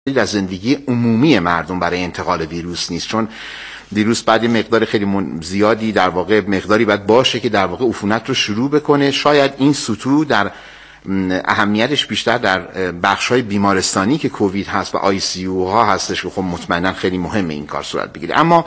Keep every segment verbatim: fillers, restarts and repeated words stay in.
در زندگی عمومی مردم برای انتقال ویروس نیست، چون ویروس بعد مقدار خیلی زیادی در واقع مقداری باید باشه که در واقع عفونت رو شروع بکنه. شاید این سطوح در اهمیتش بیشتر در بخش‌های بیمارستانی که کووید هست و آی سی یو ها هستش که خب مطمئنا خیلی مهمه این کار صورت بگیره. اما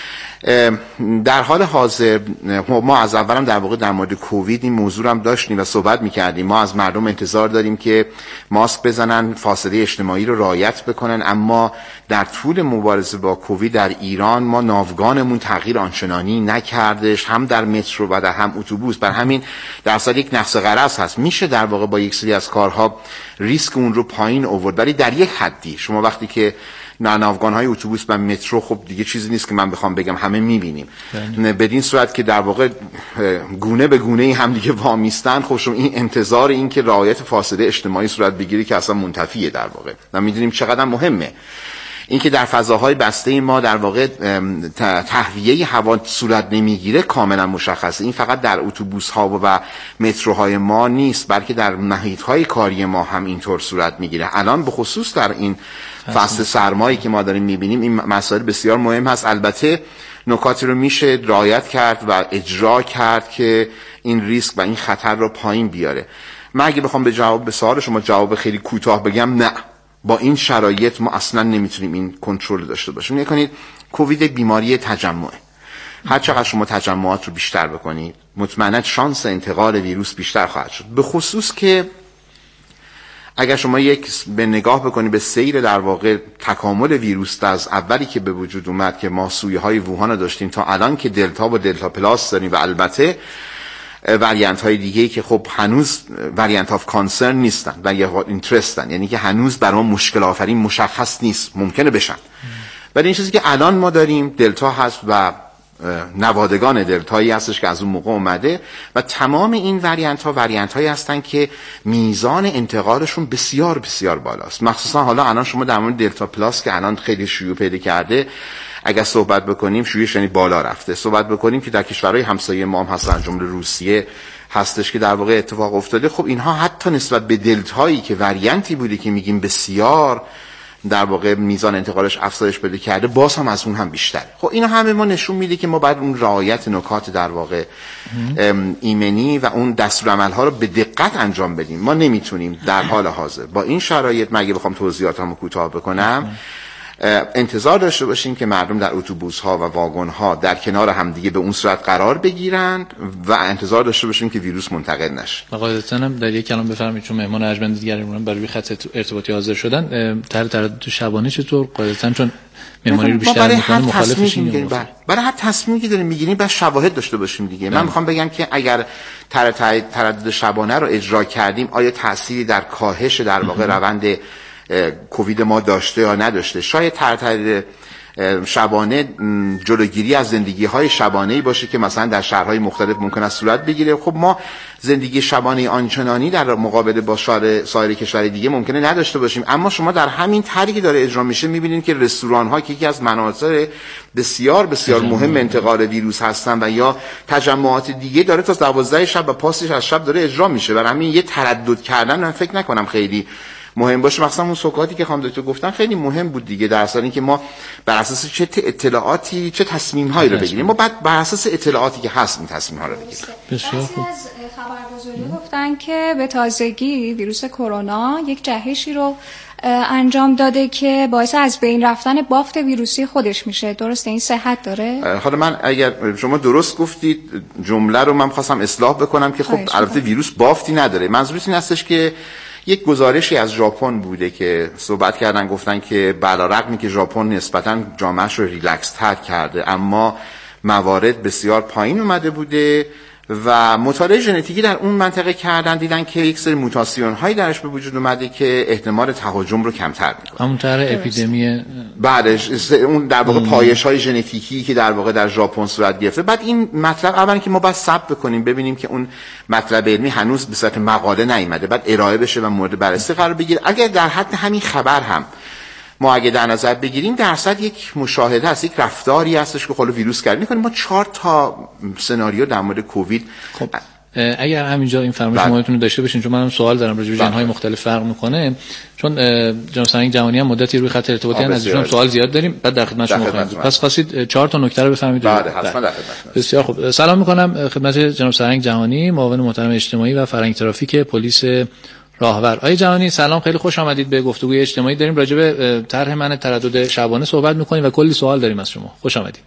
در حال حاضر ما از اولم در واقع در مورد کووید این موضوع هم داشتیم و صحبت می‌کردیم. ما از مردم انتظار داریم که ماسک بزنن، فاصله اجتماعی رو رعایت بکنن، اما در طول مبارزه با کووید در ایران ما ناوگانمون تغییر آنچنانی نکردش، هم در مترو و در هم اتوبوس. بر همین در اصل یک نفس غرض هست، میشه در واقع با یک سری از کارها ریسک اون رو پایین آورد، ولی در یک حدی. شما وقتی که ناوگان‌های اتوبوس و مترو خب دیگه چیزی نیست که من بخوام بگم، همه می‌بینیم. بدین صورت که در واقع گونه به گونه هم دیگه وامیستن، خب شما این انتظار این که رعایت فاصله اجتماعی صورت بگیره که اصلا منتفیه در واقع. و می‌دونیم چقدر مهمه این که در فضاهای بسته ما در واقع تهویه هوا صورت نمیگیره، کاملا مشخصه. این فقط در اتوبوس‌ها و متروهای ما نیست، بلکه در محیط‌های کاری ما هم اینطور صورت میگیره. الان به خصوص در این فصل سرمایی که ما داریم میبینیم این مسائل بسیار مهم هست. البته نکاتی رو میشه رعایت کرد و اجرا کرد که این ریسک و این خطر رو پایین بیاره. من اگه بخوام به جواب به سوال شما جواب خیلی کوتاه بگم، نه، با این شرایط ما اصلا نمیتونیم این کنترل داشته باشیم. نگاه کنید، کووید بیماری تجمعه. هر چقدر شما تجمعات رو بیشتر بکنید، مطمئنا شانس انتقال ویروس بیشتر خواهد شد. به خصوص که اگر شما یک به نگاه بکنید به سیر در واقع تکامل ویروس از اولی که به وجود اومد که ما سویه های ووهان رو داشتیم تا الان که دلتا و دلتا پلاس داریم و البته وریانت های دیگه که خب هنوز وریانت آف کانسرن نیستن و یا اینترستن، یعنی که هنوز برای مشکل آفرین مشخص نیست، ممکنه بشن. ولی این چیزی که الان ما داریم دلتا هست و نوادگان دلتایی هستش که از اون موقع اومده و تمام این وریانت ها وریانت هایی هستن که میزان انتقالشون بسیار بسیار بالاست. مخصوصا حالا الان شما در مورد دلتا پلاس که الان خیلی شیوع پیدا کرده اگر صحبت بکنیم، شیوعش یعنی بالا رفته، صحبت بکنیم که در کشورهای همسایه ما هم هستن، جمله روسیه هستش که در واقع اتفاق افتاده. خب اینها حتی نسبت به دلتایی که وریانتی بوده که میگیم بسیار در واقع میزان انتقالش افزایش پیدا کرده، باز هم از اون هم بیشتره. خب اینا همه ما نشون میده که ما باید اون رعایت نکات در واقع ایمنی و اون دستورالعمل‌ها رو به دقت انجام بدیم. ما نمیتونیم در حال حاضر با این شرایط، مگه بخوام توضیحاتمو کوتاه بکنم، انتظار داشته باشیم که مردم در اتوبوس‌ها و واگن‌ها در کنار هم دیگه به اون صورت قرار بگیرند و انتظار داشته باشیم که ویروس منتقل نشه. قاعدتاً هم در یک کلام بفرمایید، چون مهمان ارجمند دیگرمون برای خط ارتباطی حاضر شدن، طرح تردد شبانه چطور؟ قاعدتاً چون مهمانی رو بیشتر می‌کنه مخالفش این برای هر تصمیمی که داریم می‌گیریم باید شواهد داشته باشیم دیگه. من می‌خوام بگم که اگر تردد شبانه رو اجرا کردیم، آیا تأثیری در کاهش در واقع روند کووید ما داشته یا نداشته؟ شاید تردد شبانه جلوگیری از زندگی های شبانه‌ای باشه که مثلا در شهرهای مختلف ممکن است صورت بگیره. خب ما زندگی شبانه آنچنانی در مقابله با شهر سایر کشور دیگه ممکنه نداشته باشیم، اما شما در همین طرحی که داره اجرا میشه میبینید که رستوران ها که یکی از مناطق بسیار بسیار مهم انتقال ویروس هستن و یا تجمعات دیگه داره تا دوازده شب و پاسش از شب داره اجرا میشه. برای همین یه تردد کردن من فکر نکنم خیلی مهم باشه. مثلا اون سکاتی که خانم دکتر گفتن خیلی مهم بود دیگه، در اصل این که ما بر اساس چه اطلاعاتی چه تصمیم هایی رو بگیریم. ما بعد بر اساس اطلاعاتی که هست این تصمیم ها رو بگیریم. بسیار خوب. از خبرگزاری گفتن که به تازگی ویروس کرونا یک جهشی رو انجام داده که باعث از بین رفتن بافت ویروسی خودش میشه. درسته؟ این صحت داره؟ حالا من اگر شما درست گفتید جمله رو من خواستم اصلاح بکنم که خب البته ویروس بافتی نداره. منظورم این هستش که یک گزارشی از ژاپن بوده که صحبت کردن، گفتن که علیرغمی که ژاپن نسبتاً جامعه‌اش رو ریلکس تر کرده، اما موارد بسیار پایین اومده بوده و مطالعه ژنتیکی در اون منطقه کردن، دیدن که یک سری موتاسیون هایی درش به وجود اومده که احتمال تهاجم رو کمتر میکنه. همون طرح اپیدمی بعدش اون در واقع پایش های ژنتیکی که در واقع در ژاپن صورت گرفته. بعد این مطلب اولا که ما باید ثبت بکنیم ببینیم که اون مطلب علمی هنوز به صورت مقاله نیامده، بعد ارائه بشه و مورد بررسی قرار بگیره. اگر در حد همین خبر هم ما اگه در نظر بگیریم درصد یک مشاهده هست، یک رفتاری هستش که خلو ویروس کرد میکنیم. ما چهار تا سناریو در مورد کووید خب اگر همینجا این فرمایش شمایتون داشته باشین، چون منم سوال دارم راجع به ژن‌های مختلف فرق میکنه، چون جناب سرهنگ جهانی هم مدتی روی خط ارتباطی ان، از ایشون سوال زیاد داریم، بعد در خدمت شما خواهیم بود. پس خواستید چهار تا نکته رو بفهمید. بله حتما در خدمت. بسیار خوب. سلام میکنم خدمت جناب سرهنگ جهانی، معاون محترم اجتماعی و فرهنگ ترافیک پلیس راهور. آقای جهانی سلام، خیلی خوش آمدید به گفتگوی اجتماعی. داریم راجع به طرح منع تردد شبانه صحبت میکنیم و کلی سوال داریم از شما. خوش آمدید.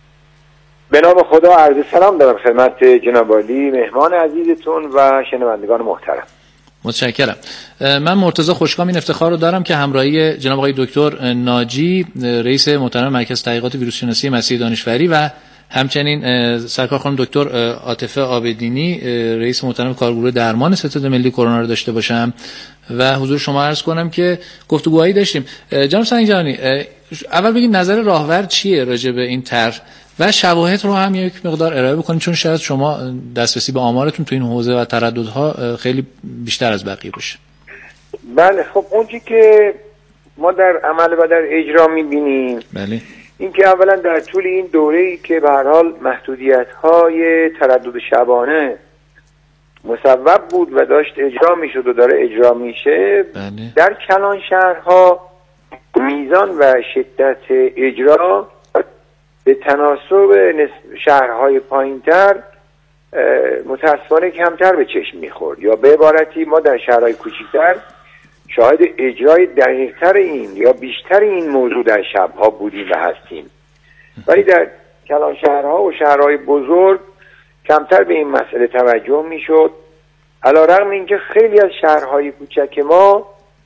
به نام خدا عرض سلام دارم خدمت جناب عالی، مهمان عزیزتون و شنوندگان محترم. متشکرم. من مرتضی خوشکام این افتخار رو دارم که همراهی جناب آقای دکتر ناجی، رئیس محترم مرکز تحقیقات ویروس شناسی مسیح دانشوری، و همچنین سرکار خانم دکتر عاطفه عابدینی، رئیس محترم کارگروه درمان ستاد ملی کرونا رو داشته باشم و حضور شما عرض کنم که گفتگوهایی داشتیم. جناب سرهنگ جهانی، اول بگید نظر راهور چیه راجع به این طرح و شواهد رو هم یک مقدار ارائه بکنید، چون شاید شما دسترسی به آمارتون تو این حوزه و ترددها خیلی بیشتر از بقیه باشه. بله خب اونچه که ما در عمل و در اجرا می‌بینیم، بله، این که اولا در طول این دوره‌ای که به هر حال محدودیت‌های تردد شبانه مصوب بود و داشت اجرا میشد و داره اجرا میشه، بله، در کلان شهرها میزان و شدت اجرا به تناسب شهرهای پایینتر متاسفانه کمتر به چشم میخورد، یا به عبارتی ما در شهرهای کوچکتر شاهد اجرای دقیقتر این یا بیشتر این موضوع در شبها بودیم و هستیم، ولی در کلان شهرها و شهرهای بزرگ کمتر به این مسئله توجه میشد، علیرغم اینکه خیلی از شهرهای کوچک ما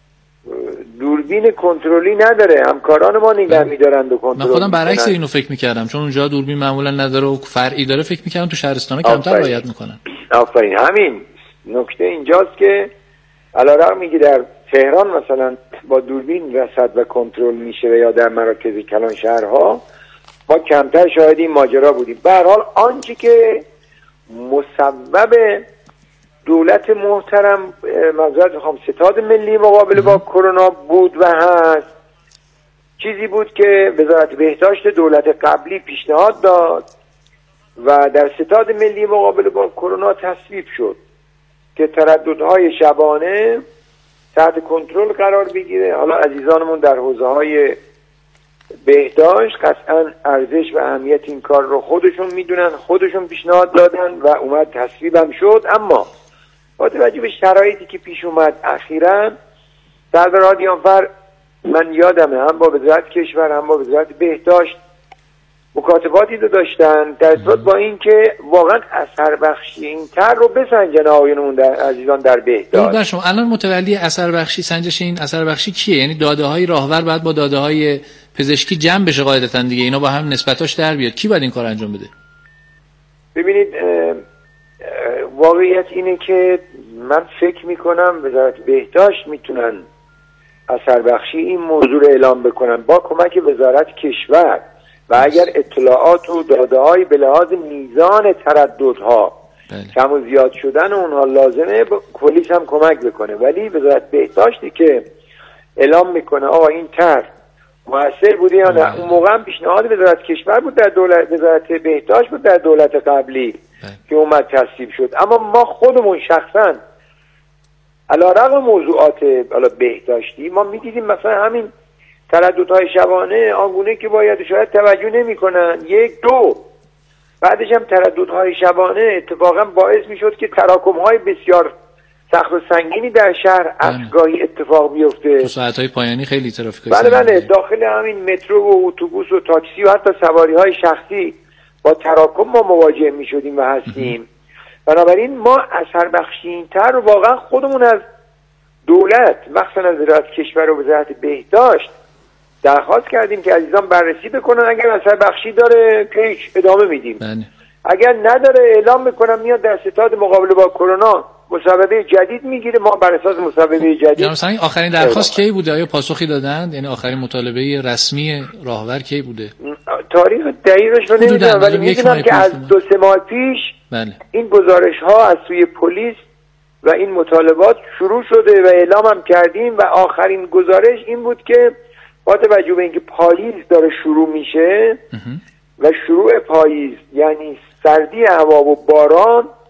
دوربین کنترلی نداره، همکاران ما نگه می‌دارن و کنترل. من خودم برعکس اینو فکر می‌کردم، چون اونجا دوربین معمولا نداره و فرعی داره، فکر می‌کردم تو شهرستانا کمتر رعایت می‌کنن. آفرین، همین نکته اینجاست که علیرغم اینکه در تهران مثلا با دوربین رصد و کنترل میشه یا در مراکز کلان شهرها ما کمتر شاهد این ماجرا بودیم. به هر حال آنچه که مسبب دولت محترم معذرت میخوام ستاد ملی مقابله با کرونا بود و هست، چیزی بود که وزارت بهداشت دولت قبلی پیشنهاد داد و در ستاد ملی مقابله با کرونا تصویب شد که ترددهای شبانه تحت کنترل قرار بگیره. حالا عزیزانمون در حوزه‌های بهداشت قطعا ارزش و اهمیت این کار رو خودشون میدونن، خودشون پیشنهاد دادن و اومد تصویبم شد، اما با توجه به شرایطی که پیش اومد اخیراً سرور رادیانفر من یادمه هم با وزارت کشور هم با وزارت بهداشت مکاتباتی رو داشتن در ارتباط با این که واقعا اثر بخشی این تر رو بسنجن آقایون در عزیزان در بهداشت. شما الان متولی اثر بخشی سنجش این اثر بخشی کیه؟ یعنی داده های راهور باید با داده های پزشکی جمع بشه قاعدتاً دیگه، اینا با هم نسبتاش در بیاد، کی باید این کار انجام بده؟ ببینید واقعیت اینه که من فکر میکنم وزارت بهداشت میتونن اثر بخشی این موضوع رو اعلام بکنن با کمک وزارت کشور و اگر اطلاعات و داده‌های به لحاظ میزان ترددها کم و زیاد شدن اونها لازمه پلیس هم کمک بکنه، ولی وزارت بهداشتی که اعلام میکنه آقا این طرح مؤثر بوده یا نه، اون موقع هم پیشنهاد وزارت کشور بود در دولت وزارت بهداشت بود در دولت قبلی که اومد تصویب شد، اما ما خودمون شخصا علیرغم موضوعات حالا بهداشتی ما میدیدیم مثلا همین ترددهای شبانه آنگونه که باید شاید توجه نمی‌کنن، یک دو بعدش هم ترددهای شبانه اتفاقا باعث میشد که تراکم‌های بسیار سخت و سنگینی در شهر افگاهی اتفاق بیفته. تو ساعت‌های پایانی خیلی ترافیک بله بله داخل همین مترو و اتوبوس و تاکسی و حتی سواری‌های شخصی با تراکم ما مواجه می‌شدیم و هستیم. بنابراین ما اثر بخشی‌تر رو واقعا خودمون از دولت مخصوصا از وزارت کشور و وزارت بهداشت درخواست کردیم که عزیزان بررسی بکنن، اگر اثر بخشی داره که هیچ ادامه میدیم، بله. اگر نداره اعلام میکنم میاد در ستاد مقابله با کرونا مصوبه جدید میگیره، ما بر اساس مصوبه جدید. جناب سرهنگ آخرین درخواست کی بوده؟ آیا پاسخی دادند؟ یعنی آخرین مطالبه رسمی راهور کی بوده؟ تاریخ دقیقش رو نمیدونم ولی میدونم که از دو سه ماه پیش بله. این گزارش ها از سوی پلیس و این مطالبات شروع شده و اعلام هم کردیم و آخرین گزارش این بود که با توجه به اینکه پاییز داره شروع میشه و شروع پاییز یعنی سردی هوا و باران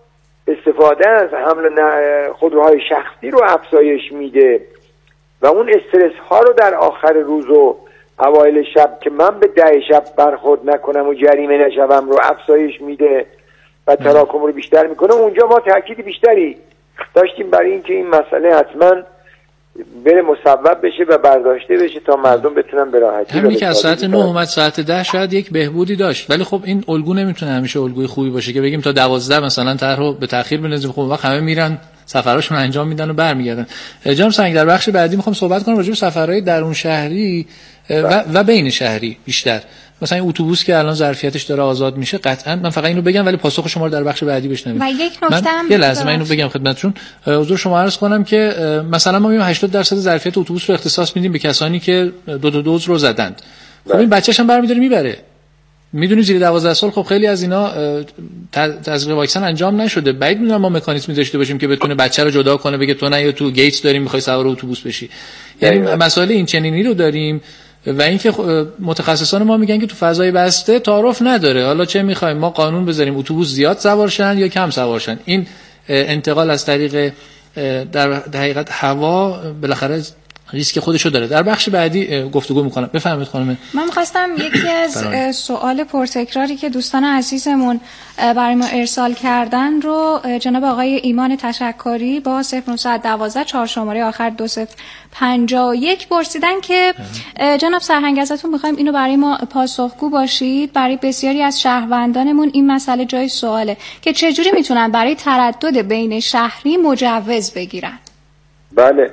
استفاده از حمل خودروهای شخصی رو افزایش میده و اون استرس ها رو در آخر روز و اوایل شب که من به ده شب برخورد نکنم و جریمه نشوم رو افزایش میده و تراکم رو بیشتر میکنه. اونجا ما تاکید بیشتری داشتیم برای اینکه این مسئله حتما بره مصوب بشه و برداشته بشه تا مردم بتونن به راحتی. همین که از ساعت نه اومد ساعت ده شاید یک بهبودی داشت، ولی خب این الگو نمیتونه همیشه الگوی خوبی باشه که بگیم تا دوازده مثلا طرحو به تأخیر بندازیم. خب وقت همه میرن سفراشون انجام میدن و برمیگردن. جناب سنگ در بخش بعدی میخوام صحبت کنم راجع به سفرهای درون شهری و, و بین شهری بیشتر. مثلا این اتوبوس که الان ظرفیتش داره آزاد میشه، قطعا من فقط اینو بگم ولی پاسخ شما رو در بخش بعدی بشنویم. و یک نکته هم یه لحظه من اینو بگم خدمتتون، حضور شما عرض کنم که مثلا ما میگیم هشتاد درصد ظرفیت اتوبوس رو اختصاص میدیم به کسانی که دو تا دوز رو زدند. خب این بچه‌ش هم برمی‌داره میبره. میدونی زیر دوازده سال خب خیلی از اینا تزریق واکسن انجام نشده. بعید میدونم ما مکانیزمی داشته باشیم که بتونه بچه رو جدا کنه بگه تو نه یا تو گیتس داریم میخوای سوار اتوبوس بشی. یعنی مسائل این چنینی رو داریم و اینکه متخصصان ما میگن که تو فضای بسته تعارف نداره. حالا چه میخوایم ما قانون بذاریم اتوبوس زیاد سوار شن یا کم سوار شن؟ این انتقال از طریق در حقیقت هوا بالاخره ریسک خودشو داره. در بخش بعدی گفتگو میکنم. بفرمایید خانم. من می‌خواستم یکی از سوال پرتکراری که دوستان عزیزمون برای ما ارسال کردن رو جناب آقای ایمان تشکری با صفر نهصد و دوازده چهار شماره آخر دو صفر پنجاه و یک پرسیدن که جناب سرهنگ ازتون می‌خوایم اینو برای ما پاسخگو باشید. برای بسیاری از شهروندانمون این مسئله جای سواله که چجوری میتونن برای تردد بین شهری مجوز بگیرن. بله.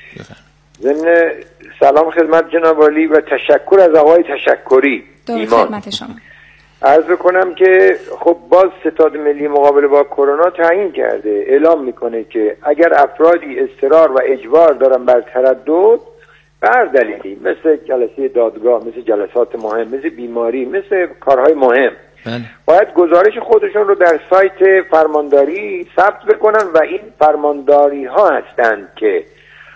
ضمن سلام خدمت جناب عالی و تشکر از آقای تشکری ایمان. خدمت شما. عرض بکنم که خب باز ستاد ملی مقابله با کرونا تعیین کرده، اعلام میکنه که اگر افرادی اضطرار و اجبار دارن بر تردد بر دلیلی مثل جلسه دادگاه، مثل جلسات مهم، مثل بیماری، مثل کارهای مهم بله. باید گزارش خودشون رو در سایت فرمانداری ثبت بکنن و این فرمانداری ها هستند که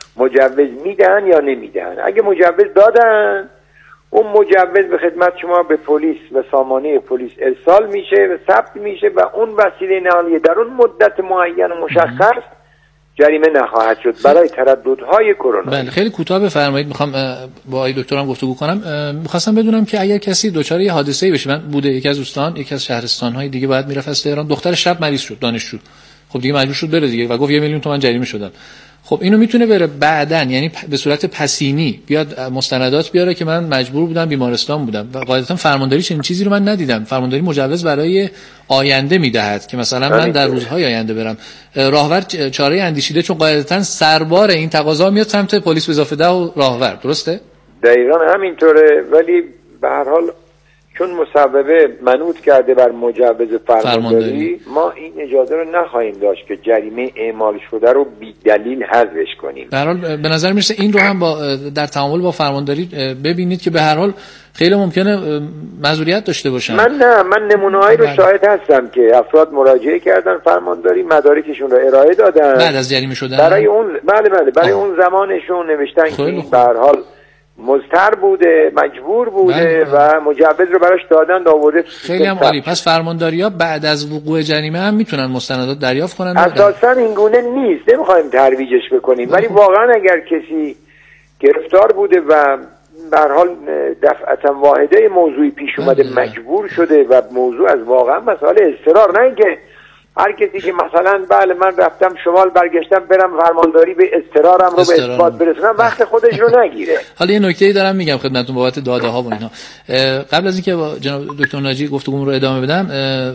مجوز میدن یا نمیدن. اگه مجوز دادن اون مجوز به خدمت شما به پلیس و سامانه پلیس ارسال میشه و ثبت میشه و اون وسیله نقلیه در اون مدت معین و مشخص جریمه نخواهد شد برای ترددهای کرونا. بله خیلی کوتاه بفرمایید. میخوام با آقای دکترم گفتگو کنم. میخواستم بدونم که اگر کسی دچار یه حادثه‌ای بشه، من بوده یکی از دوستان یکی از شهرستان‌های دیگه باید میرفت از تهران، دختر شب مریض شد، دانشجو، خب دیگه مجبور شد بره دیگه و گفت یه میلیون تومان جریمه شدم. خب اینو میتونه بره بعدن، یعنی به صورت پسینی بیاد مستندات بیاره که من مجبور بودم بیمارستان بودم و قاعدتا فرمانداری چنین چیزی رو من ندیدم. فرمانداری مجوز برای آینده میدهد که مثلا من در روزهای آینده برم. راهور چاره اندیشیده چون قاعدتا سربار این تقاضا میاد سمت پلیس به اضافه ده و راهور، درسته؟ دقیقاً همینطوره، ولی به هر حال چون مصوبه منوط کرده بر مجوز فرمانداری، ما این اجازه رو نخواهیم داشت که جریمه اعمال شده رو بی دلیل حذفش کنیم. به هر حال به نظر میرسه این رو هم با در تعامل با فرمانداری ببینید که به هر حال خیلی ممکنه معذوریت داشته باشن. من نه من نمونه‌هایی رو شاهد هستم که افراد مراجعه کردن فرمانداری، مدارکشون رو ارائه دادن بعد از جریمه شدن برای اون بله بله برای آه. اون زمانشون نوشتن که به هر حال مضطر بوده، مجبور بوده و مجوز رو براش دادن آورده. خیلی هم عالی. پس فرمانداری‌ها بعد از وقوع جریمه هم میتونن مستندات دریافت کنن؟ اساساً این گونه نیست، نمیخوایم ترویجش بکنیم، ولی واقعا اگر کسی گرفتار بوده و به هر حال دفعتا واحده موضوعی پیش اومده مجبور شده و موضوع از واقعا مسئله اضطرار، نه اینکه هر کسی که مثلا بله من رفتم شمال برگشتم برم فرمانداری به اضطرارم رو به اثبات برسونم، وقت خودش رو نگیره. حالا یه نکته‌ای دارم میگم خدمتتون بابت داده ها و اینا. قبل از اینکه با جناب دکتر ناجی گفتگومون رو ادامه بدم،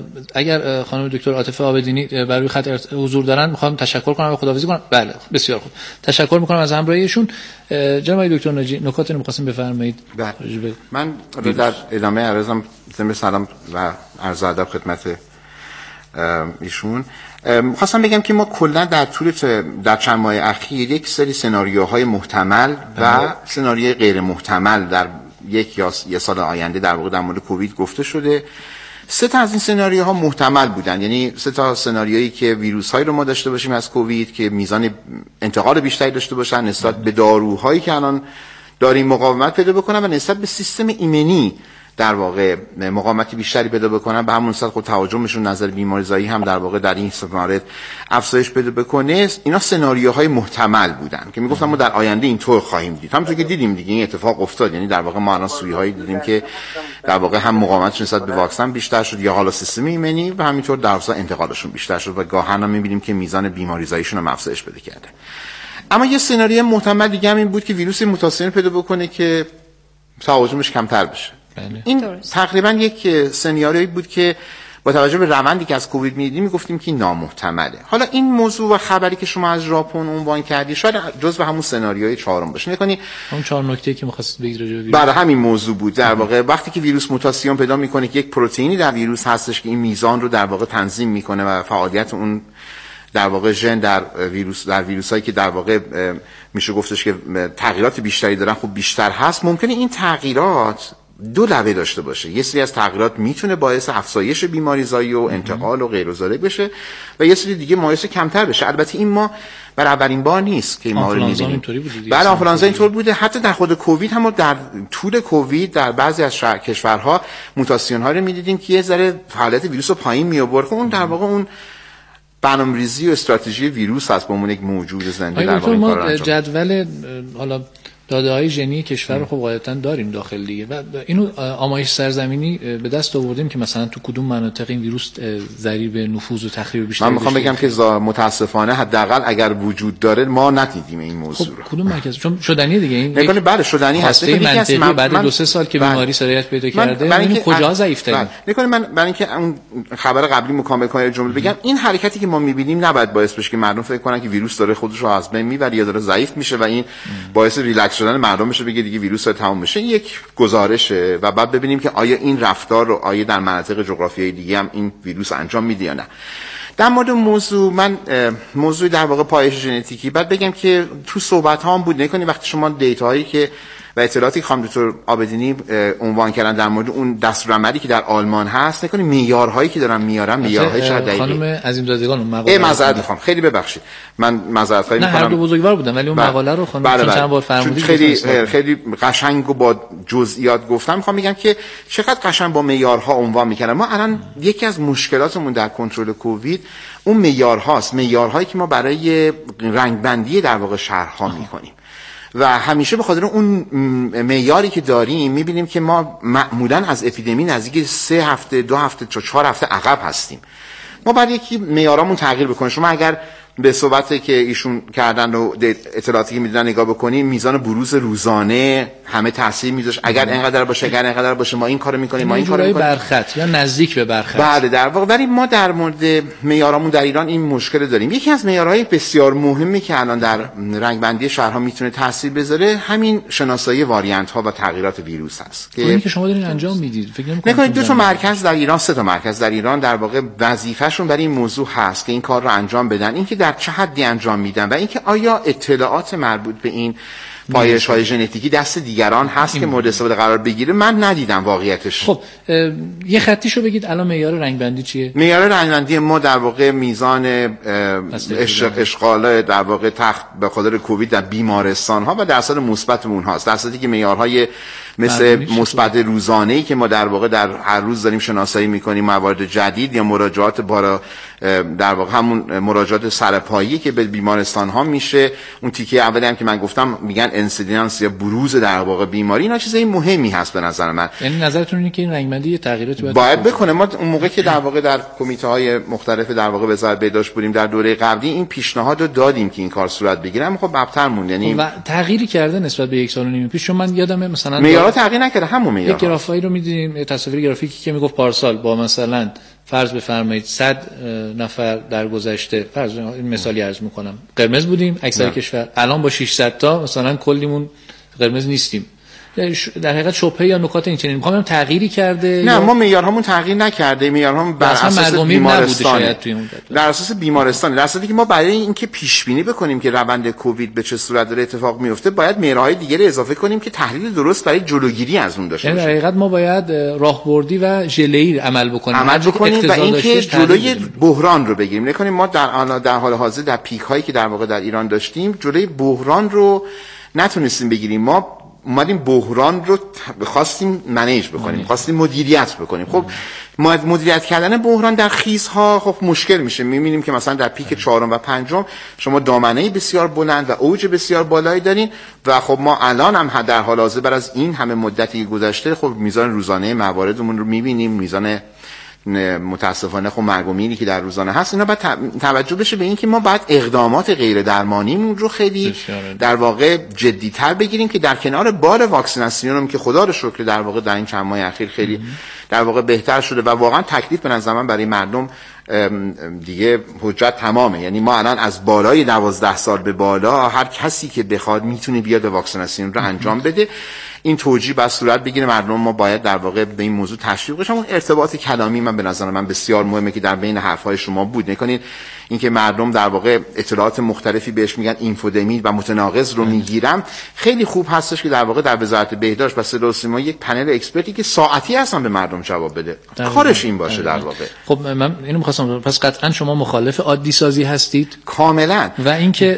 اگر خانم دکتر عاطفه آبدینی بر روی خط حضور دارن میخوام تشکر کنم و خداحافظی کنم. بله بسیار خوب، تشکر میکنم از همراهیشون. جناب دکتر ناجی نکاتی رو می‌خواستم بفرمایید. من در ادامه عرضم ضمن سلام و عرض ادب خدمت ایشون خواستم بگم که ما کلا در طول در چند ماه اخیر یک سری سناریوهای محتمل و سناریوهای غیر محتمل در یک یا یه سال آینده در واقع در مورد کووید گفته شده. سه تا از این سناریوها محتمل بودن، یعنی سه تا سناریویی که ویروس‌هایی رو ما داشته باشیم از کووید که میزان انتقال بیشتری داشته باشن نسبت به داروهایی که الان داریم مقاومت پیدا بکنن و نسبت به سیستم ایمنی در واقع مقاومت بیشتری پیدا بکنن، به همون صورت خود تهاجمشون نظر بیماریزایی هم در واقع در این موارد افزایش پیدا بکنه. اینا سناریوهای محتمل بودن که میگفتم ما در آینده اینطور خواهیم دید. همونطور که دیدیم دیگه این اتفاق افتاد، یعنی در واقع ما الان سویه‌هایی دیدیم که در واقع هم مقاومتشون نسبت به واکسن بیشتر شد یا حالا سیستم ایمنی و همینطور در واقع انتقالشون بیشتر شد و گاهن هم می‌بینیم که میزان بیماریزاییشون هم افزایش پیدا کرده. اما یه سناریوی محتمل دیگه هم این بود که ویروس متاسیون پیدا بکنه که تهاجمش کمتر بشه. بله. این درست. تقریبا یک سناریویی بود که با توجه به روندی که از کووید می‌دیدیم میگفتیم که نامحتمله. حالا این موضوع و خبری که شما از ژاپن عنوان کردی شاید جزو همون سناریوی چهارم باشه. نکنی اون چهار نکته که می‌خواستید بگید راجع به ویروس. برای همین موضوع بود. در واقع وقتی که ویروس موتاسیون پیدا می‌کنه که یک پروتئینی در ویروس هستش که این میزان رو در واقع تنظیم می‌کنه و فعالیت اون در واقع ژن در ویروس در ویروسایی که در واقع میشه گفتش که تغییرات بیشتری دارن خب بیشتر هست، ممکنه این تغییرات دو لبه داشته باشه. یه سری از تغییرات میتونه باعث افزایش بیماریزایی و انتقال و غیر و ذالک بشه و یه سری دیگه باعث کمتر بشه. البته این ما برای اولین بار نیست که ما رو می‌بینیم. بله آنفولانزا اینطور بوده. حتی در خود کووید هم در طول کووید در بعضی از کشورها موتاسیون ها رو می‌دیدیم که یه ذره فعالیت ویروس رو پایین می‌آورد. اون در واقع اون برنامه‌ریزی و استراتژی ویروس هست به عنوان یک موجود زنده در واقع ما جدول حالا داده‌های ژنی کشور رو خب قاعدتاً داریم داخل دیگه و اینو آمایش سرزمینی به دست آوردیم که مثلا تو کدوم مناطق این ویروس ضریب نفوذ و تخریب بیشتری. من میخوام بگم که متاسفانه حداقل اگر وجود داره ما ندیدیم این موضوع رو. خب کدوم مرکز؟ چون شدنی دیگه این نکنه بله شدنی هست. یکی از من... بعد دو سه سال که بیماری سرایت پیدا کرده اینو کجا ضعیف ترین؟ نکنه من برای اینکه اون خبر قبلی مکمل کنم جمله بگم این حرکتی که ما می‌بینیم نباید باعث بشه که مردم فکر کنن که ویروس داره خودش رو از بین میبره یا داره ضعیف میشه و این باعث ریلکس شدن مردم بشه بگه دیگه ویروس ها تمام بشه. یک گزارشه و بعد ببینیم که آیا این رفتار رو آیا در مناطق جغرافیایی دیگه هم این ویروس انجام میده یا نه. در مورد موضوع من موضوع در واقع پایش ژنتیکی بعد بگم که تو صحبت ها هم بود. نکنید وقتی شما دیتاهایی که و اطلاعاتی که خانم دکتر عابدینی عنوان کردن در مورد اون دستورالعملی که در آلمان هست، نکنید معیارهایی که دارن میارن معیارهای شاید دقیقه. خانم عظیم‌زادگان اون مقاله معذرت میخوام خیلی ببخشید من معذرت خواهی میکنم. نه هر دو بزرگوار بودن ولی اون بله. مقاله رو خانم بله بله. چند بار فرمودید خیلی خیلی قشنگ و با جزئیات گفتم. میخوام بگم که چقدر قشنگ با معیارها عنوان میکنن. ما الان یکی از مشکلاتمون در کنترل کووید اون معیارهاست، معیارهایی که ما برای رنگبندی در واقع شهرها میکنیم و همیشه به خاطر اون معیاری که داریم میبینیم که ما معمولاً از اپیدمی نزدیک سه هفته دو هفته تا چهار هفته عقب هستیم. ما باید یکی معیارامون تغییر بکنیم. شما اگر به صحبتی که ایشون کردن و اطلاعاتی که میدادن نگاه بکنیم میزان بروز روزانه همه تاثیر میذاشت. اگر اینقدر باشه اگر اینقدر باشه ما این کارو میکنیم ما این کارو میکنیم برخط یا نزدیک به برخط. بله در واقع ولی ما در مورد معیارامون در ایران این مشکل داریم. یکی از معیارهای بسیار مهمی که الان در رنگبندی شهرها میتونه تاثیر بذاره همین شناسایی واریانت ها و تغییرات ویروس هست که اینی که شما دارین انجام میدید. فکر نکنید دو تا مرکز در ایران سه تا مرکز در ایران در واقع وظیفه‌شون برای این موضوع هست که این کار رو انجام بدن. اینکه در چه حدی انجام میدن و اینکه آیا اطلاعات مربوط به این پایش های ژنتیکی دست دیگران هست که مورد استفاده قرار بگیره. من ندیدم واقعیتش. خب یه خطیشو بگید الان معیار رنگبندی چیه؟ معیار رنگبندی ما در واقع میزان اشغال در واقع تخت به خاطر کووید در بیمارستان ها و درصد مثبت اون هاست. درصدی که معیارهای مثل مثبت روزانه‌ای که ما در واقع در هر روز داریم شناسایی می‌کنیم موارد جدید یا مراجعات بارا در واقع همون مراجعات سرپایی که به بیمارستان ها میشه. اون تیکه اولی هم که من گفتم میگن انسیدنس یا بروز در واقع بیماری. اینا چیزای مهمی هست به نظر من. یعنی نظرتون اینه که این رنگبندی یه تغییراتی باید, باید بکنه. ما اون موقع که در واقع در کمیته‌های مختلف در واقع وزارت بهداشت بودیم در دوره قبلی این پیشنهاد رو دادیم که این کار صورت بگیره. اما خب ابتر موند. یعنی و تغییری کرده نسبت به یک سال و نیم پیش. چون من یادمه مثلا معیارها تغییر نکرده همون معیار. یک گرافایی رو می‌دیدیم یه تصویر گرافیکی که میگفت پارسال با مثلا فرض بفرمایید صد نفر در گذشته فرض این مثالی عرض میکنم قرمز بودیم اکثر کشور، الان با ششصد تا مثلا کلیمون قرمز نیستیم. در حقیقت شبهه یا نکات این چنین می‌خوام تغییری کرده؟ نه ما معیارهامون تغییر نکرده. معیارهامون بر اساس بیمارستان در اساس بیمارستان در اساسی که ما برای اینکه پیش بینی بکنیم که روند کووید به چه صورت داره اتفاق میفته باید معیارهای دیگری اضافه کنیم که تحلیل درست برای جلوگیری از اون داشته باشیم. در حقیقت ما باید راهبردی و ژله‌ای عمل بکنیم عمل بکنیم و اینکه جلوی بحران رو بگیریم. نکنیم ما در در حال حاضر در پیک هایی که در واقع در ایران داشتیم جلوی بحران رو نتونستیم بگیریم. ما اومدیم بحران رو خواستیم منیج بکنیم، خواستیم مدیریت بکنیم. خب مدیریت کردن بحران در خیزها خب مشکل میشه. میبینیم که مثلا در پیک چهارم و پنجم شما دامنه بسیار بلند و اوج بسیار بالایی دارین و خب ما الان هم در حال حاضر بعد از این همه مدتی گذشته خب میزان روزانه مواردمون رو میبینیم، میزان متاسفانه خب مرگ و میری که در روزانه هست. اینا باید توجه بشه به این که ما باید اقدامات غیر درمانیمون رو خیلی در واقع جدی‌تر بگیریم که در کنار بار واکسیناسیون هم که خدا رو شکر در واقع در این چند ماه اخیر خیلی در واقع بهتر شده و واقعا تکلیف به نظر من برای مردم دیگه حجت تمامه. یعنی ما الان از بالای دوازده سال به بالا هر کسی که بخواد میتونه بیاد واکسیناسیون رو انجام بده. این توجیه بس صورت بگیره، مردم ما باید در واقع به این موضوع تشویق بشن. اون ارتباط کلامی من به نظر من بسیار مهمه که در بین حرفهای شما بود. نکنید اینکه مردم در واقع اطلاعات مختلفی بهش میگن اینفودمی و متناقض رو میگیرم. خیلی خوب هستش که در واقع در وزارت بهداشت و صدا و سیما یک پنل اکسپرتی که ساعتی هستن به مردم جواب بده، کارش این باشه در واقع. خب من اینو می‌خواستم، پس قطعا شما مخالف عادی سازی هستید کاملا، و اینکه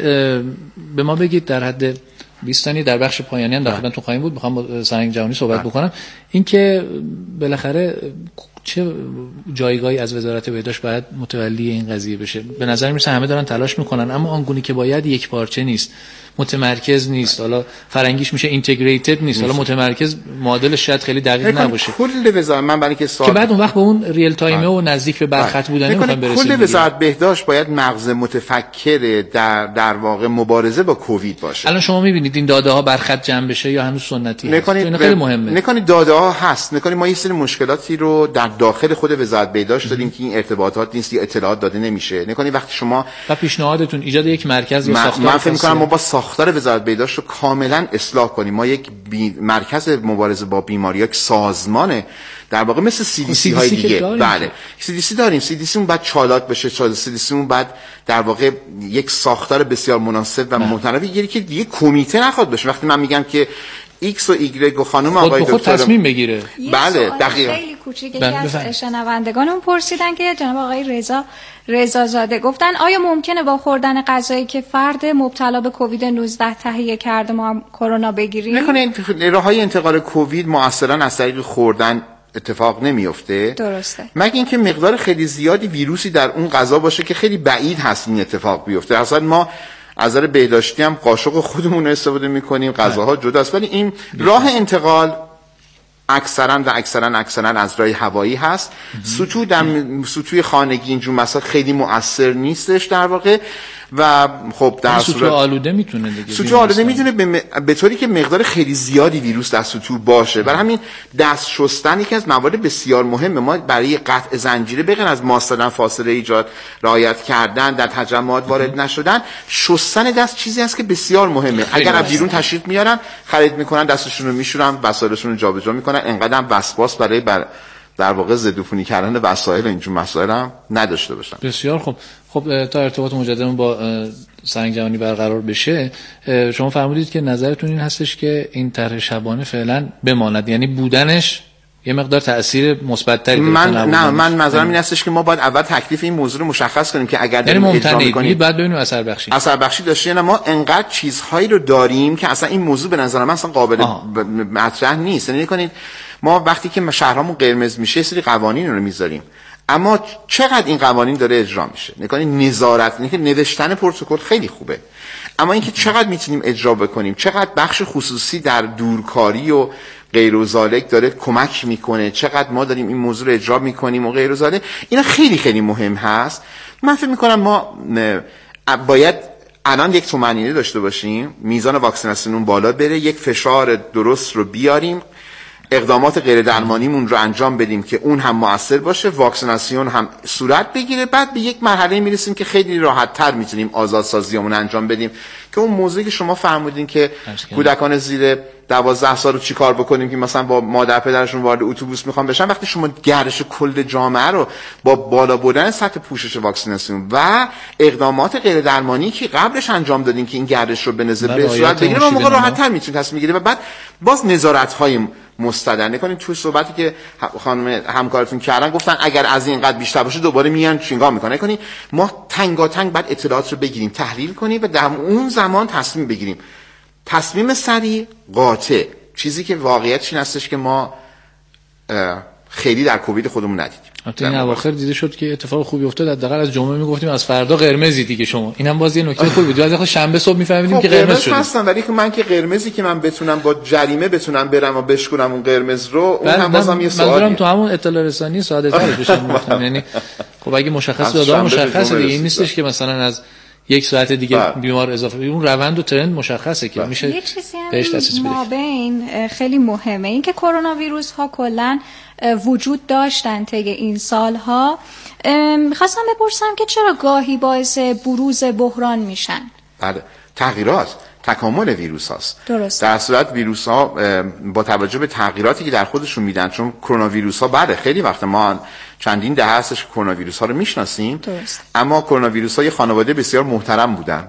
به ما بگید در حد بیست ثانیه در بخش پایانی هم در خدمتتون خواهیم بود، میخوام با سرنگ جوانی صحبت بکنم. اینکه بالاخره چه جایگاهی از وزارت بهداشت باید متولی این قضیه بشه؟ به نظر میرسه همه دارن تلاش میکنن اما آنگونه که باید یک پارچه نیست، متمرکز نیست. حالا فرنگیش میشه اینتگریتد نیست. حالا متمرکز معادلش شاید خیلی دقیق نباشه. کل وزارت من برای که سوال که بعد اون وقت به اون ریل تایمه و نزدیک به برخط بودن نمیخوام برسیم. کل وزارت بهداشت باید مغز متفکر در در واقع مبارزه با کووید باشه. الان شما میبینید این داده ها برخط جمع بشه یا هنوز سنتی هست؟ این خیلی مهمه. نکنید داده ها هست، نکنید ما یه سری مشکلاتی رو در داخل خود وزارت بهداشت داریم که این ارتباطات نیست، اطلاعات داده نمیشه. نکنید وقتی شما و پیشنهادتون ایجاد یک مرکز یا ساختار، من فکر می‌کنم ما با ساختار وزارت بهداشت رو کاملا اصلاح کنیم. ما یک بی... مرکز مبارزه با بیماری‌ها، یک سازمان در واقع مثل سی دی سی های دیگه. بله سی دی سی داریم. سی دی سی اون بعد چالاک بشه، سی دی سی اون بعد در واقع یک ساختار بسیار مناسب و متنوع گیری که دیگه کمیته نخواد بشه. وقتی من میگم که ایکس و ایگرگ و خانم آقای دکتر خود تصمیم بگیره. بله دقیقاً. خیلی کوچیک یکی از شنوندگانمون پرسیدن که جناب آقای رضا رضازاده گفتن آیا ممکنه با خوردن غذایی که فرد مبتلا به کووید نوزده تهیه کرده ما هم کرونا بگیریم؟ نکنید راههای انتقال کووید مؤثرا از طریق خوردن اتفاق نمیفته. درسته. مگه اینکه مقدار خیلی زیادی ویروسی در اون غذا باشه که خیلی بعید هست این اتفاق بیفته. اصلا ما از نظر بهداشتی هم قاشق خودمون استفاده میکنیم، غذاها جداست، ولی این راه انتقال اکثرا و اکثرا اکثرا از راه هوایی هست. سطوح در سطوح خانگی اینجور مسائل خیلی مؤثر نیستش در واقع و خب در صورت سطوح آلوده میتونه دیگه سطوح آلوده میتونه به, م... به طوری که مقدار خیلی زیادی ویروس در سطوح باشه. برای همین دست شستن یکی از موارد بسیار مهمه. ما برای قطع زنجیره بغیر از ماسک زدن، فاصله ایجاد، رعایت کردن، در تجمعات وارد نشدن، شستن دست چیزی است که بسیار مهمه. اگر از بیرون تشریف میارن، خرید میکنن، دستشون رو میشورن، وسایلشون رو جابجا میکنن، انقدرم وسواس برای بر در واقع ضدعفونی کردن وسایل اینجور مسائل هم نداشته باشن. بسیار خوب. خب تا ارتباط مجددمون با سرنگ جوانی برقرار بشه، شما فرمودید که نظرتون این هستش که این طرح شبانه فعلا بماند، یعنی بودنش یه مقدار تاثیر مثبت‌تری داره. من نه من نظرم این هستش که ما باید اول تکلیف این موضوع رو مشخص کنیم که اگر داریم اجرا می‌کنیم بعد ببینیم اثر بخشی اثر بخشی داشته یا نه. ما انقدر چیزهایی رو داریم که اصلا این موضوع به نظر من اصلا قابل مطرح نیست. یعنی کنید ما وقتی که شهرامون قرمز میشه سری قوانین رو میذاریم، اما چقدر این قوانین داره اجرا میشه؟ نکنید نظارت، اینکه نوشتن پروتکل خیلی خوبه، اما اینکه چقدر میتونیم اجرا بکنیم، چقدر بخش خصوصی در دورکاری و غیر و ذالک داره کمک میکنه، چقدر ما داریم این موضوع رو اجرا میکنیم و غیر و ذالک، اینا خیلی خیلی مهم هست. من فکر میکنم ما باید الان یک طمأنینه داشته باشیم، میزان واکسیناسیون بالا بره، یک فشار درست رو بیاریم، اقدامات غیر درمانیمون رو انجام بدیم که اون هم مؤثر باشه، واکسیناسیون هم صورت بگیره، بعد به یک مرحله میرسیم که خیلی راحت تر میتونیم آزادسازیمون انجام بدیم که اون موضوعی که شما فرمودین که کودکان زیر دوازده سال رو چیکار بکنیم که مثلا با مادر پدرشون وارد اتوبوس میخوان بشن، وقتی شما گردش کل جامعه رو با بالا بردن سطح پوشش واکسیناسیون و اقدامات غیر درمانی که قبلش انجام دادین که این گردش رو به نظر به صورت بگیره، ما موقع راحت تر میتونیم تصمیم بگیریم و بعد باز نظارت های مستدل نکنید. توی صحبتی که خانم همکارتون کردن گفتن اگر از این قد بیشتر باشه دوباره میان چینگام میکنن. نکنید ما تنگاتنگ بعد اطلاعات رو بگیریم، تحلیل کنیم و در اون زمان تصمیم بگیریم. تصمیم سریع قاطع، چیزی که واقعیتش این هستش که ما خیلی در کووید خودمون ندیدیم. البته این اواخر دیده شد که اتفاق خوبی افتاد، حداقل از جمعه میگفتیم از فردا قرمزی دیگه شما. اینم باز یه نکته خوبی بود. بعضی وقتا شنبه صبح میفهمیدیم که قرمز شد. هستن ولی که من که قرمزی که من بتونم با جریمه بتونم برم و بشکنم اون قرمز رو، اون هم بازم یه سوالیه. منظورم تو همون اطلاع رسانی ساده تر بشه میگفتم. یعنی خب اگه مشخص داده مشخصه دیگه، این نیستش که مثلا از یک ساعت دیگه بله. بیمار اضافه، اون روند و ترند مشخصه که بله. میشه یه چیزی هم ما بین خیلی مهمه، این که کرونا ویروس ها کلا وجود داشتن طی این سالها. میخواستم بپرسم که چرا گاهی باعث بروز بحران میشن؟ بله، تغییرات، تکامل ویروس هاست. درست. در صورت ویروس ها با توجه به تغییراتی که در خودشون میدن، چون کرونا ویروس ها بعد خیلی وقت ما چندین دهه هستش که کرونا ویروس ها رو میشناسیم، درست. اما کرونا ویروس ها یه خانواده بسیار محترم بودن،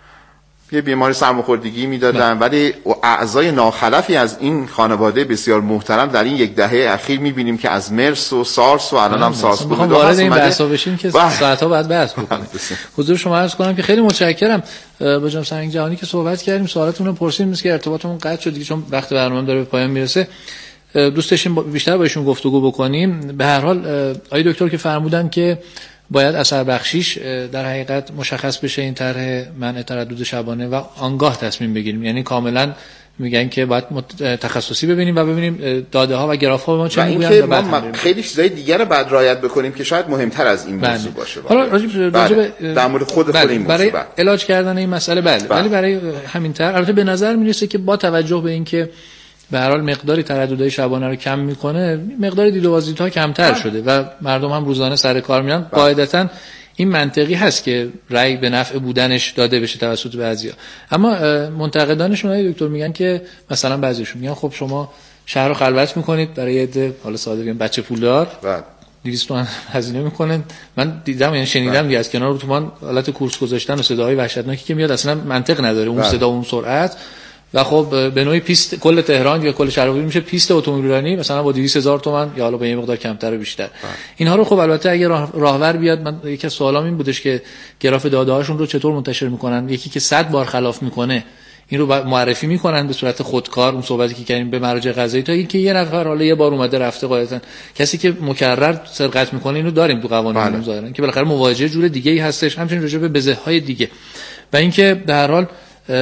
یه بیماری سرماخوردگی میدادن، ولی اعضای ناخلفی از این خانواده بسیار محترم در این یک دهه اخیر میبینیم که از مرس و سارس و الان هم سارس کووید میخوام وارد این بحثا بشیم که ساعت‌ها بعد بحث بکنیم. حضور شما عرض کنم که خیلی متشکرم. با جناب سرهنگ جهانی که صحبت کردیم، سوالاتون رو پرسیدیم، مثل که ارتباطمون قطع شد دیگه، چون وقت برنامه داره به پایان میرسه. دوست داشتیم بیشتر با ایشون گفتگو بکنیم. به هر حال آقای دکتر که فرمودن که باید اثر بخشیش در حقیقت مشخص بشه این طرح منع تردد شبانه و آنگاه تصمیم بگیریم، یعنی کاملا میگن که باید تخصصی ببینیم و ببینیم داده ها و گراف ها ما چه میگن و بعد خیلی چیزای دیگر رو بعد رعایت بکنیم که شاید مهمتر از این موضوع باشه. حالا راجع در مورد خود خود این موضوع برای علاج کردن این مسئله بله، ولی برای همین طرح البته به نظر میرسه که با توجه به اینکه به هر حال مقداری ترددهای شبانه رو کم میکنه، مقدار دید و بازدیدها کمتر بله. شده و مردم هم روزانه سر کار میرن. بله. قاعدتاً این منطقی هست که رأی به نفع بودنش داده بشه توسط بعضیا. اما منتقدانشون های دکتر میگن که مثلا بعضیشون میگن خب شما شهر رو خلوت میکنید برای عده، حالا ساده بگیم بچه پولدار، دویست تومن هزینه میکنن. من دیدم یعنی شنیدم دیگه از کنار اتوبان حالت کورس گذاشتن و صداهای وحشتناکی که میاد اصلا منطق نداره اون صدا و اون سرعت. و خب به نوعی پیست کل تهران یا کل شهر میشه پیست اتومبیلرانی مثلا با دویست هزار تومان یا حالا به یه مقدار کمتر و بیشتر. اینها رو خب البته اگه راه راهور بیاد، من یکی از سوالام این بودش که گراف داده هاشون رو چطور منتشر میکنن، یکی که صد بار خلاف میکنه این رو معرفی میکنن به صورت خودکار، اون صحبتی که کردیم به مراجع قضایی، تا اینکه یه نفر حالا یه بار اومده رفته قاعدتا کسی که مکرر سرقت میکنه اینو داریم تو قوانین ظاهرا که بالاخره مواجهه جور دیگه ای هستش، همچنین راجع به بزه‌های دیگه و اینکه به هر حال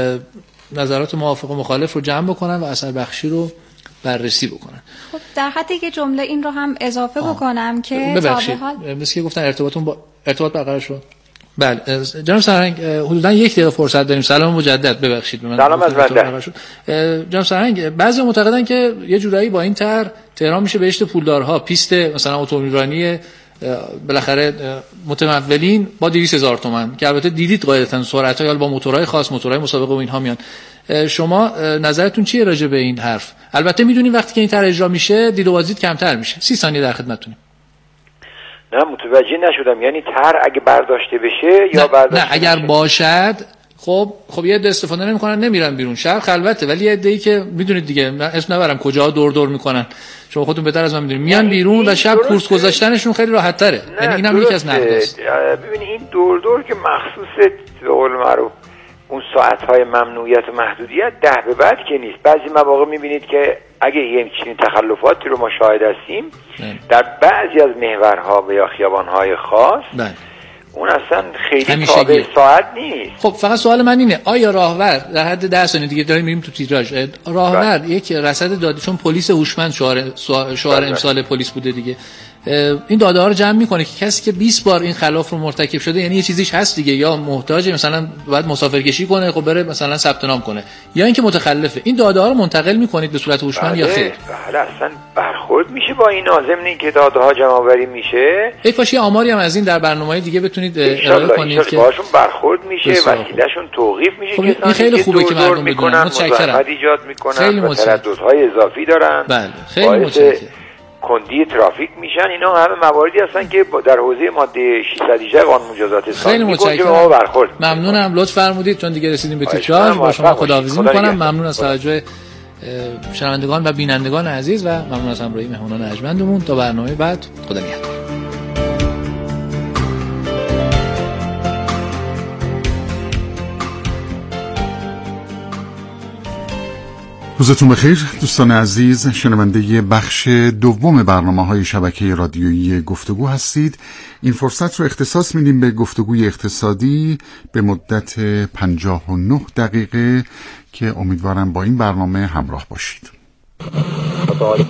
نظرات موافق و مخالف رو جمع بکنن و اثر بخشی رو بررسی بکنن. خب در حد که جمله این رو هم اضافه آه. بکنم که تا به حال مثل که گفتن ارتباطون با ارتباط برقرار شد. بله جناب سرهنگ حدوداً یک دقیقه فرصت داریم. سلام مجدد، ببخشید به من. سلام از بنده. جناب سرهنگ بعضی معتقدن که یه جورایی با این طرح تهران میشه بهشت پولدارها، پیست مثلا اتومبیلرانی بالاخره متمولین با دویست هزار تومان که البته دیدید قاعدتا سرعت‌ها یا با موتورهای خاص، موتورهای مسابقه و اینها میان. شما نظرتون چیه راجع به این حرف؟ البته میدونیم وقتی که این طرح اجرا میشه دید و بازدید کمتر میشه. سی ثانیه در خدمتتونیم. نه متوجه نشدم، یعنی طرح اگه برداشته بشه یا برداشته نه اگر بشه. باشد خب خب یه عده استفاده نمیکنن، نمیرن بیرون، شهر خلوته، ولی یه عده‌ای که میدونید دیگه من اسم نبرم کجا دور دور میکنن، شما خودتون بهتر از من میدونید، میان بیرون و شب کورس گذاشتنشون خیلی راحت تره. یعنی اینم یکی از نقداست. ببینید این دور دور که مخصوص به قول معروف اون ساعت‌های ممنوعیت و محدودیت ده به بعد که نیست. بعضی مواقع می‌بینید که اگه همچین تخلفاتی رو ما شاهد هستیم در بعضی از محورها و یا خیابان‌های خاص بله. اون اصلا خیلی تابع ساعت نیست. خب فقط سوال من اینه آیا راهور در حد ده ثانیه دیگه داریم میریم تو تیتراژ، راهور بله. یک رصد داده، چون پلیس هوشمند شعار شعار بله. امسال پلیس بوده دیگه، این داده ها رو جمع میکنه که کسی که بیست بار این خلاف رو مرتکب شده یعنی یه چیزیش هست دیگه، یا محتاج مثلا باید مسافرکشی کنه خب بره مثلا ثبت نام کنه، یا اینکه متخلفه. این داده ها رو منتقل میکنید به صورت هوشمند بله. یا خیر؟ بله اصلا برخورد میشه با این ضمن اینکه داده ها جمع آوری میشه. یک کاشی آماری هم از این در برنامه‌های دیگه بتونید ارائه کنید که باشون برخورد میشه، وسیلهشون توقیف میشه. خب این خیلی خوبه که مردم بدونن. متشکرم. ایجاد میکنن، ترددهای اضافی دارن. بله خیلی متشکرم. کندی ترافیک میشن. اینا همه مواردی هستن که در حوزه ماده ششصد و هجده قانون مجازات انسانی میگه که ما برخورد. ممنونم، لطف فرمودید، چون دیگه رسیدیم به تیتراژ. با شما خداحافظی میکنم. ممنون از توجه شنوندگان و بینندگان عزیز و ممنون از همراهی مهمانان ارجمندمون. تا برنامه بعد، خدا نگهدار. روزتون بخیر دوستان عزیز، شنونده بخش دوم برنامه‌های شبکه رادیویی گفتگو هستید. این فرصت رو اختصاص میدیم به گفتگوی اقتصادی به مدت پنجاه و نه دقیقه که امیدوارم با این برنامه همراه باشید.